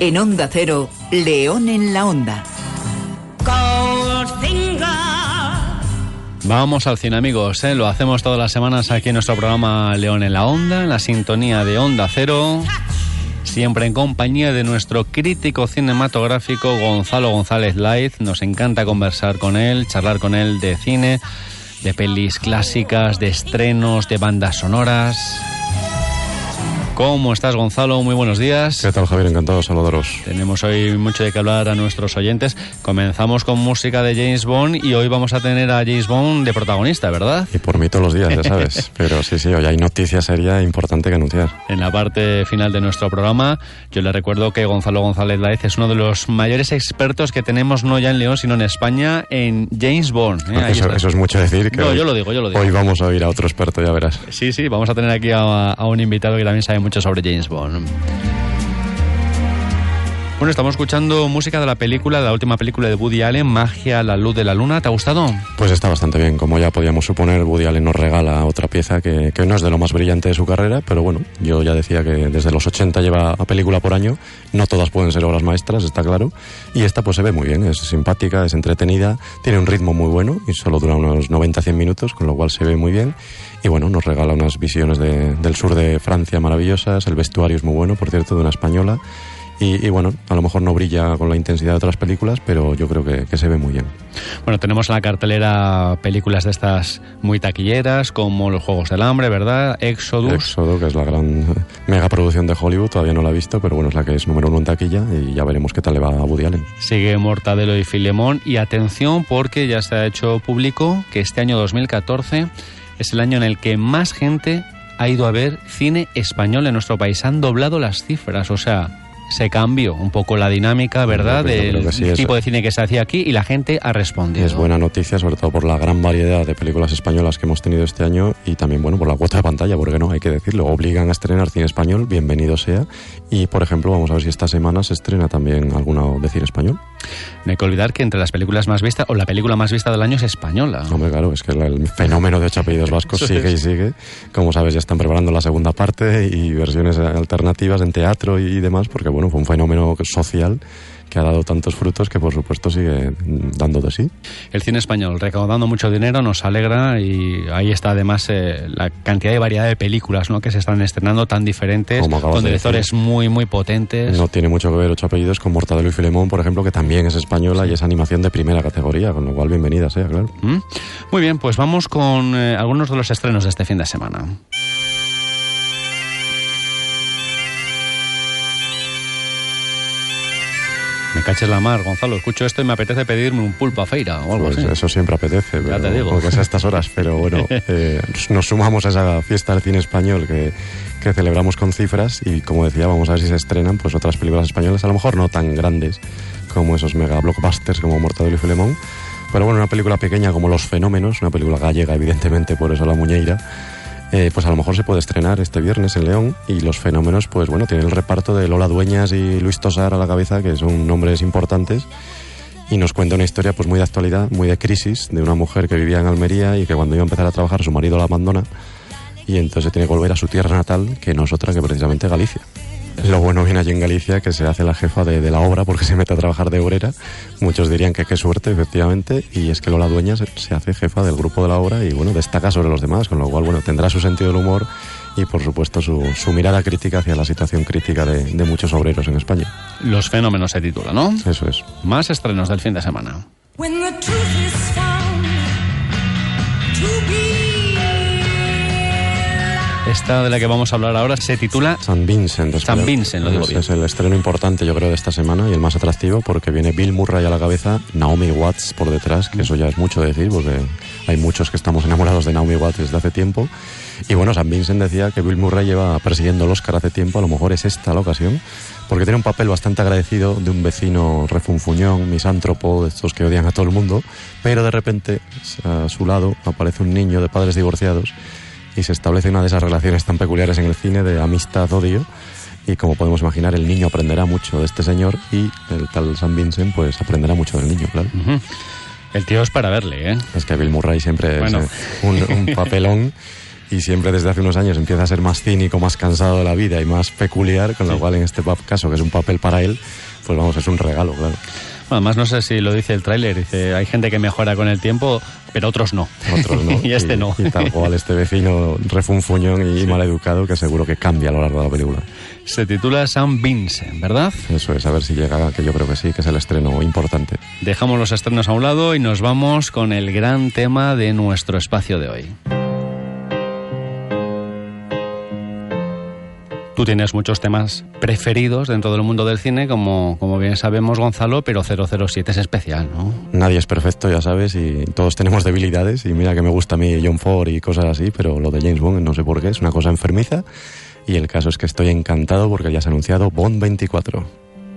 En Onda Cero, León en la Onda. Vamos al cine, amigos, Lo hacemos todas las semanas aquí en nuestro programa León en la Onda, en la sintonía de Onda Cero, siempre en compañía de nuestro crítico cinematográfico Gonzalo González Laiz. Nos encanta conversar con él, charlar con él de cine, de pelis clásicas, de estrenos, de bandas sonoras. ¿Cómo estás, Gonzalo? Muy buenos días. ¿Qué tal, Javier? Encantado de saludaros. Tenemos hoy mucho de qué hablar a nuestros oyentes. Comenzamos con música de James Bond y hoy vamos a tener a James Bond de protagonista, ¿verdad? Y por mí todos los días, ya sabes. Pero sí, hoy hay noticia seria importante que anunciar. En la parte final de nuestro programa, yo le recuerdo que Gonzalo González Laiz es uno de los mayores expertos que tenemos no ya en León, sino en España, en James Bond. Eso es mucho decir. Que no, hoy, yo lo digo. Hoy vamos a oír a otro experto, ya verás. Sí, vamos a tener aquí a un invitado que también sabe mucho sobre James Bond. Bueno, estamos escuchando música de la última película de Woody Allen, Magia a la luz de la luna. ¿Te ha gustado? Pues está bastante bien. Como ya podíamos suponer, Woody Allen nos regala otra pieza que no es de lo más brillante de su carrera, pero bueno, yo ya decía que desde los 80 lleva a película por año. No todas pueden ser obras maestras, está claro. Y esta pues se ve muy bien, es simpática, es entretenida, tiene un ritmo muy bueno y solo dura unos 90-100 minutos, con lo cual se ve muy bien. Y bueno, nos regala unas visiones del sur de Francia maravillosas. El vestuario es muy bueno, por cierto, de una española. Y bueno, a lo mejor no brilla con la intensidad de otras películas, pero yo creo que se ve muy bien. Bueno, tenemos en la cartelera películas de estas muy taquilleras, como Los Juegos del Hambre, ¿verdad? Éxodo, que es la gran megaproducción de Hollywood, todavía no la he visto, pero bueno, es la que es número 1 en taquilla y ya veremos qué tal le va a Woody Allen. Sigue Mortadelo y Filemón, y atención porque ya se ha hecho público que este año 2014 es el año en el que más gente ha ido a ver cine español en nuestro país. Han doblado las cifras, o sea, se cambió un poco la dinámica, ¿verdad?, del tipo de cine que se hacía aquí, y la gente ha respondido. Es buena noticia, sobre todo por la gran variedad de películas españolas que hemos tenido este año y también, bueno, por la cuota de pantalla, porque no, hay que decirlo, obligan a estrenar cine español, bienvenido sea. Y, por ejemplo, vamos a ver si esta semana se estrena también alguna de cine español. No hay que olvidar que entre las películas más vistas, o la película más vista del año, es española. Hombre, claro, es que el fenómeno de 8 apellidos vascos sigue y sigue. Como sabes, ya están preparando la segunda parte y versiones alternativas en teatro y demás, porque bueno, fue un fenómeno social que ha dado tantos frutos que por supuesto sigue dando de sí. El cine español recaudando mucho dinero nos alegra, y ahí está además la cantidad de variedad de películas, ¿no?, que se están estrenando tan diferentes, con directores muy muy potentes. No tiene mucho que ver 8 apellidos con Mortadelo y Filemón, por ejemplo, que también es española y es animación de primera categoría, con lo cual bienvenida sea, claro. Muy bien, pues vamos con algunos de los estrenos de este fin de semana. Me caches la mar, Gonzalo. Escucho esto y me apetece pedirme un pulpo a feira o algo así. Eso siempre apetece, ya te digo. Porque es a estas horas. Pero bueno, nos sumamos a esa fiesta del cine español que celebramos con cifras, y como decía, vamos a ver si se estrenan pues otras películas españolas, a lo mejor no tan grandes como esos mega blockbusters como Mortadelo y Filemón, pero bueno, una película pequeña como Los Fenómenos, una película gallega, evidentemente, por eso La Muñeira, pues a lo mejor se puede estrenar este viernes en León. Y Los Fenómenos, pues bueno, tiene el reparto de Lola Dueñas y Luis Tosar a la cabeza, que son nombres importantes, y nos cuenta una historia pues muy de actualidad, muy de crisis, de una mujer que vivía en Almería y que cuando iba a empezar a trabajar su marido la abandona, y entonces tiene que volver a su tierra natal, que no es otra que precisamente Galicia. Lo bueno viene allí en Galicia, que se hace la jefa de la obra, porque se mete a trabajar de obrera. Muchos dirían que qué suerte, efectivamente, y es que Lola Dueñas se hace jefa del grupo de la obra y bueno, destaca sobre los demás, con lo cual bueno, tendrá su sentido del humor y por supuesto su mirada crítica hacia la situación crítica de muchos obreros en España. Los Fenómenos se titula, ¿no? Eso es. Más estrenos del fin de semana. Esta de la que vamos a hablar ahora se titula San Vincent. San Vincent, lo digo bien. Es el estreno importante, yo creo, de esta semana y el más atractivo, porque viene Bill Murray a la cabeza, Naomi Watts por detrás, que eso ya es mucho decir, porque hay muchos que estamos enamorados de Naomi Watts desde hace tiempo. Y bueno, San Vincent decía que Bill Murray lleva persiguiendo el Oscar hace tiempo, a lo mejor es esta la ocasión, porque tiene un papel bastante agradecido de un vecino refunfuñón, misántropo, de estos que odian a todo el mundo, pero de repente a su lado aparece un niño de padres divorciados y se establece una de esas relaciones tan peculiares en el cine de amistad-odio, y como podemos imaginar, el niño aprenderá mucho de este señor y el tal San Vincent pues aprenderá mucho del niño, claro. Uh-huh. El tío es para verle, ¿eh? Es que Bill Murray siempre es un papelón. y siempre desde hace unos años empieza a ser más cínico, más cansado de la vida y más peculiar, con lo cual en este caso, que es un papel para él, pues vamos, es un regalo, claro. Además, no sé si lo dice el tráiler, dice, hay gente que mejora con el tiempo, pero otros no. Otros no. Y este no. Y tal cual, este vecino refunfuñón y maleducado que seguro que cambia a lo largo de la película. Se titula San Vincent, ¿verdad? Eso es, a ver si llega, que yo creo que sí, que es el estreno importante. Dejamos los estrenos a un lado y nos vamos con el gran tema de nuestro espacio de hoy. Tú tienes muchos temas preferidos dentro del mundo del cine, como bien sabemos, Gonzalo, pero 007 es especial, ¿no? Nadie es perfecto, ya sabes, y todos tenemos debilidades, y mira que me gusta a mí John Ford y cosas así, pero lo de James Bond, no sé por qué, es una cosa enfermiza, y el caso es que estoy encantado porque ya se ha anunciado Bond 24.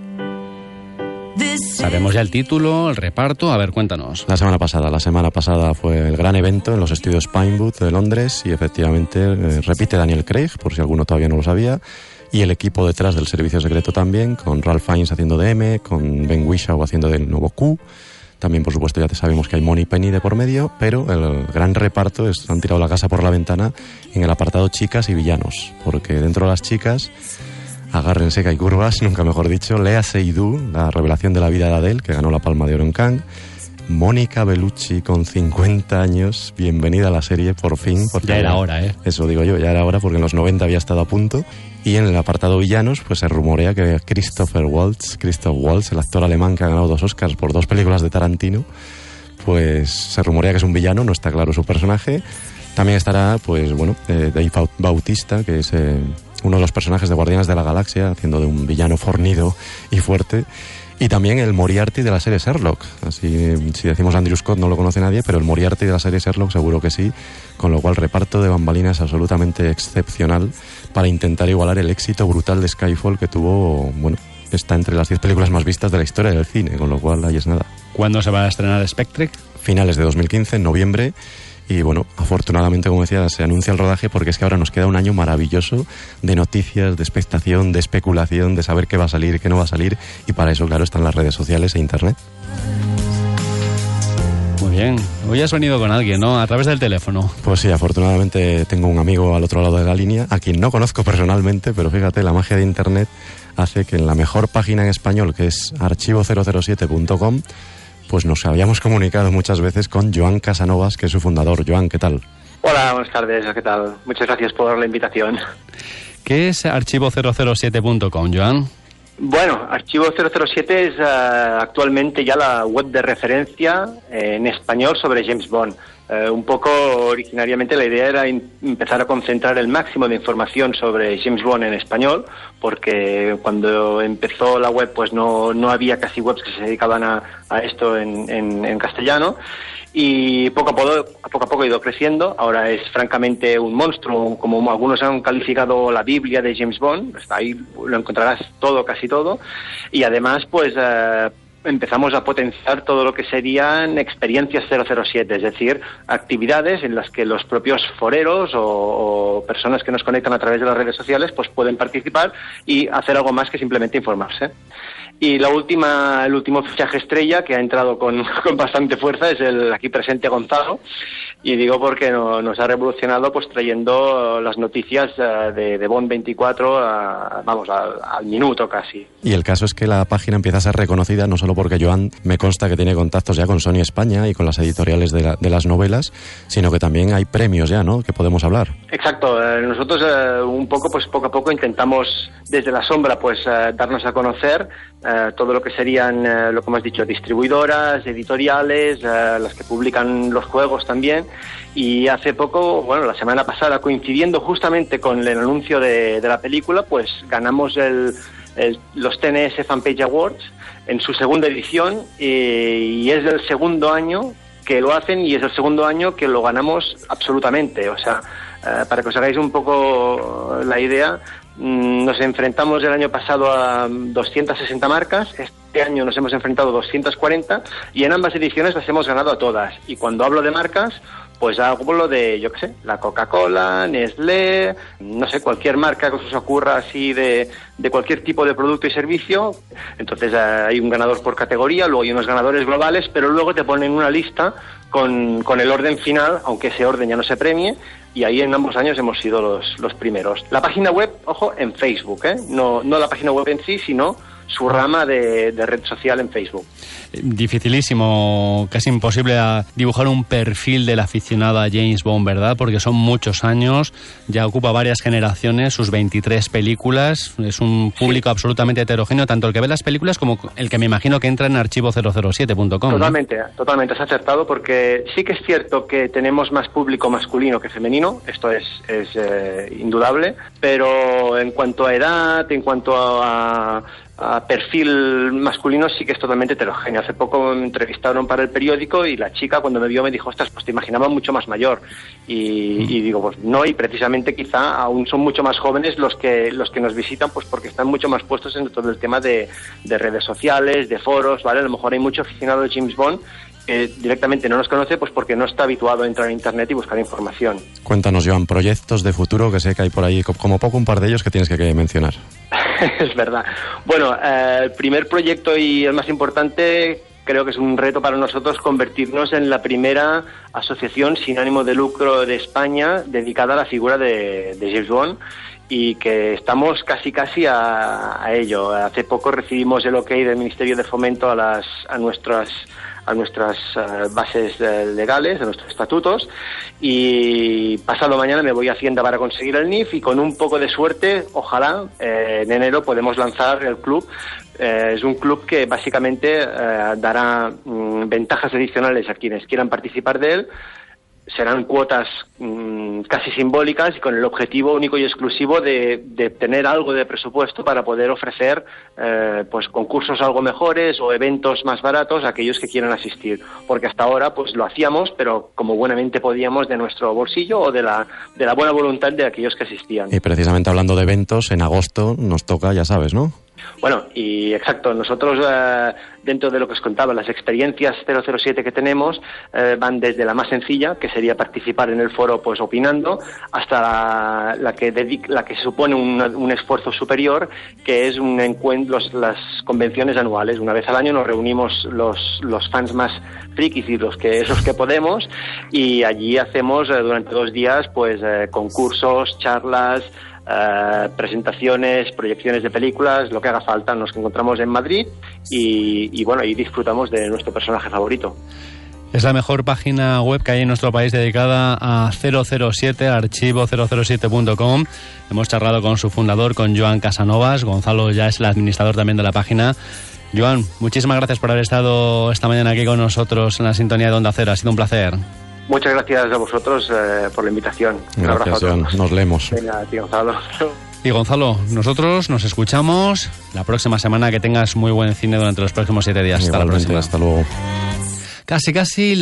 Sabemos ya el título, el reparto, a ver, cuéntanos. La semana pasada fue el gran evento en los estudios Pinewood de Londres y efectivamente repite Daniel Craig, por si alguno todavía no lo sabía, y el equipo detrás del servicio secreto también, con Ralph Fiennes haciendo de M, con Ben Whishaw haciendo del nuevo Q. También, por supuesto, ya sabemos que hay Money Penny de por medio, pero el gran reparto han tirado la casa por la ventana en el apartado chicas y villanos, porque dentro de las chicas, agárrense que hay curvas, nunca mejor dicho, Léa Seydoux, la revelación de la vida de Adele, que ganó la Palma de Oro en Cannes, Mónica Bellucci con 50 años, bienvenida a la serie, por fin. Ya era hora, ¿eh? Eso digo yo, ya era hora, porque en los 90 había estado a punto. Y en el apartado villanos, pues se rumorea que Christoph Waltz, el actor alemán que ha ganado 2 Oscars por 2 películas de Tarantino, pues se rumorea que es un villano, no está claro su personaje. También estará, pues bueno, Dave Bautista, que es uno de los personajes de Guardianes de la Galaxia, haciendo de un villano fornido y fuerte. Y también el Moriarty de la serie Sherlock. Así, si decimos Andrew Scott no lo conoce nadie, pero el Moriarty de la serie Sherlock seguro que sí, con lo cual reparto de bambalinas absolutamente excepcional para intentar igualar el éxito brutal de Skyfall que tuvo, bueno, está entre las 10 películas más vistas de la historia del cine, con lo cual ahí es nada. ¿Cuándo se va a estrenar Spectre? Finales de 2015, en noviembre. Y bueno, afortunadamente, como decía, se anuncia el rodaje porque es que ahora nos queda un año maravilloso de noticias, de expectación, de especulación, de saber qué va a salir, qué no va a salir, y para eso, claro, están las redes sociales e internet. Muy bien. Hoy has venido con alguien, ¿no? A través del teléfono. Pues sí, afortunadamente tengo un amigo al otro lado de la línea, a quien no conozco personalmente, pero fíjate, la magia de internet hace que en la mejor página en español, que es archivo007.com, pues nos habíamos comunicado muchas veces con Joan Casanovas, que es su fundador. Joan, ¿qué tal? Hola, buenas tardes, ¿qué tal? Muchas gracias por la invitación. ¿Qué es archivo007.com, Joan? Bueno, Archivo007 es actualmente ya la web de referencia en español sobre James Bond. Un poco originariamente la idea era empezar a concentrar el máximo de información sobre James Bond en español, porque cuando empezó la web pues no había casi webs que se dedicaban a esto en castellano, y poco a poco ha ido creciendo. Ahora es francamente un monstruo, como algunos han calificado la Biblia de James Bond. Ahí lo encontrarás todo, casi todo, y además pues empezamos a potenciar todo lo que serían experiencias 007, es decir, actividades en las que los propios foreros o personas que nos conectan a través de las redes sociales pues pueden participar y hacer algo más que simplemente informarse. Y el último fichaje estrella que ha entrado con bastante fuerza es el aquí presente Gonzalo, y digo porque nos ha revolucionado pues trayendo las noticias de Bond 24 al minuto casi. Y el caso es que la página empieza a ser reconocida no solo porque Joan me consta que tiene contactos ya con Sony España y con las editoriales de las novelas, sino que también hay premios ya, ¿no?, que podemos hablar. Exacto, nosotros un poco pues poco a poco intentamos desde la sombra pues darnos a conocer todo lo que serían, lo que hemos dicho, distribuidoras, editoriales, las que publican los juegos también. Y hace poco, bueno, la semana pasada, coincidiendo justamente con el anuncio de la película, pues ganamos los TNS Fanpage Awards en su segunda edición, y es el segundo año que lo hacen y es el segundo año que lo ganamos absolutamente. O sea, para que os hagáis un poco la idea, nos enfrentamos el año pasado a 260 marcas, este año nos hemos enfrentado a 240 y en ambas ediciones las hemos ganado a todas. Y cuando hablo de marcas, pues hablo de, yo qué sé, la Coca-Cola, Nestlé, no sé, cualquier marca que os ocurra así de cualquier tipo de producto y servicio. Entonces hay un ganador por categoría, luego hay unos ganadores globales, pero luego te ponen una lista con el orden final, aunque ese orden ya no se premie, y ahí en ambos años hemos sido los primeros. La página web, ojo, en Facebook, no la página web en sí, sino su rama de red social en Facebook. Dificilísimo, casi imposible dibujar un perfil del aficionado a James Bond, ¿verdad? Porque son muchos años, ya ocupa varias generaciones, sus 23 películas, es un público absolutamente heterogéneo, tanto el que ve las películas como el que me imagino que entra en archivo007.com. Totalmente, has acertado, porque sí que es cierto que tenemos más público masculino que femenino, esto es indudable, pero en cuanto a edad, en cuanto a perfil masculino, sí que es totalmente heterogéneo. Hace poco me entrevistaron para el periódico y la chica, cuando me vio, me dijo: ostras, pues te imaginaba mucho más mayor. Y digo, pues no, y precisamente quizá aún son mucho más jóvenes los que nos visitan, pues porque están mucho más puestos en todo el tema de redes sociales, de foros, ¿vale? A lo mejor hay mucho aficionado de James Bond que directamente no nos conoce, pues porque no está habituado a entrar en internet y buscar información. Cuéntanos, Joan, proyectos de futuro, que sé que hay por ahí, como poco un par de ellos que tienes que mencionar. Es verdad. Bueno, el primer proyecto y el más importante, creo que es un reto para nosotros convertirnos en la primera asociación sin ánimo de lucro de España dedicada a la figura de James Bond, y que estamos casi a ello. Hace poco recibimos el OK del Ministerio de Fomento a nuestras bases legales, a nuestros estatutos, y pasado mañana me voy a Hacienda para conseguir el NIF, y con un poco de suerte, ojalá, en enero podemos lanzar el club. Es un club que básicamente dará ventajas adicionales a quienes quieran participar de él. Serán cuotas casi simbólicas y con el objetivo único y exclusivo de tener algo de presupuesto para poder ofrecer pues concursos algo mejores o eventos más baratos a aquellos que quieran asistir, porque hasta ahora pues lo hacíamos, pero como buenamente podíamos, de nuestro bolsillo o de la buena voluntad de aquellos que asistían. Y precisamente hablando de eventos, en agosto nos toca, ya sabes, ¿no? Bueno, y exacto, nosotros dentro de lo que os contaba, las experiencias 007 que tenemos van desde la más sencilla, que sería participar en el foro pues opinando, hasta la que supone un esfuerzo superior, que es un encuentro, las convenciones anuales. Una vez al año nos reunimos los fans más frikis y esos que podemos, y allí hacemos durante 2 días pues concursos, charlas, presentaciones, proyecciones de películas, lo que haga falta. Nos encontramos en Madrid y bueno, y disfrutamos de nuestro personaje favorito. Es la mejor página web que hay en nuestro país dedicada a 007, archivo007.com. Hemos charlado con su fundador, con Joan Casanovas. Gonzalo ya es el administrador también de la página. Joan, muchísimas gracias por haber estado esta mañana aquí con nosotros en la sintonía de Onda Cero. Ha sido un placer. Muchas gracias a vosotros por la invitación. Gracias, Joan. Nos leemos. Venga, tío Gonzalo. Y Gonzalo, nosotros nos escuchamos la próxima semana. Que tengas muy buen cine durante los próximos 7 días. Hasta la próxima. Hasta luego. Casi